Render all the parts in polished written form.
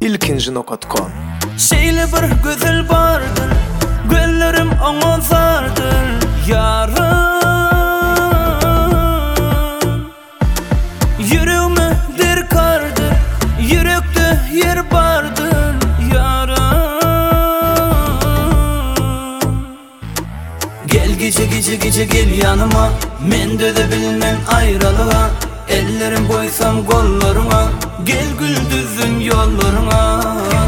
ilkinji.com. Şeýle bir gözel bardyr, gözlerim oňa zardyr ýarym. Yüreğime der kardyr, yürekde yer bardyr ýarym. Gel gece gel yanıma, men de bilmem aýralyga. Ellerim koysam kollarına, gel güldüzün yollarına.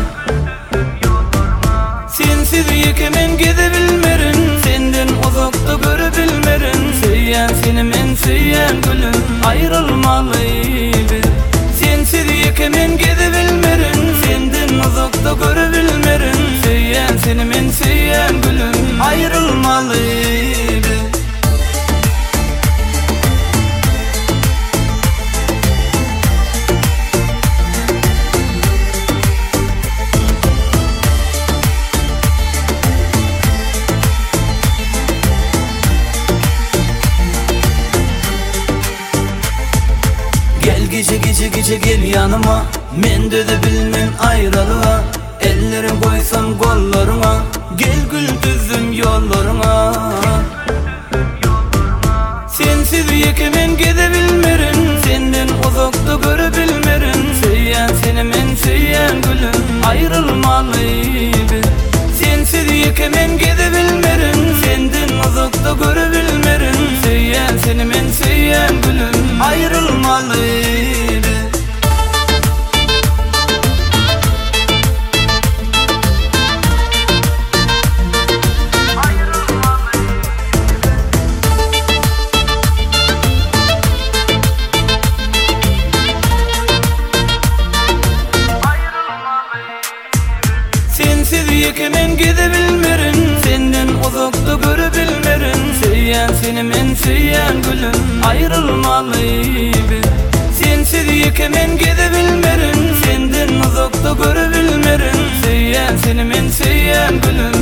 Sensiz yekemen gidebilmerin, senden uzakta görebilmerin. Söyleyen seni men söyleyen gülüm, ayrılmalıyız. Sensiz yekemen gidebilmerin, senden uzakta görebilmerin. Söyleyen seni men söyleyen gülüm, ayrılmalıyız. Gece gel yanıma, men de bilmem aýralyga. Ellerim koysam kollarına, gel güldüzüm yollarına. Sensiz yekemen gidebilmerin, senden uzakta görebilmerin. Söyleyen seni men söyleyen gülüm, ayrılmalıyız. Sensiz yekemen gidebilmerin, senden uzakta görebilmerin. Söyleyen seni men söyleyen gülüm, ayrılmalıyız. Sensiz yekemen gidebilmerin, senden uzakta görebilmerin. Söyleyen seni men söyleyen gülüm, ayrılmalıyız. Sensiz yekemen gidebilmerin, senden uzakta görebilmerin. Söyleyen seni men söyleyen gülüm,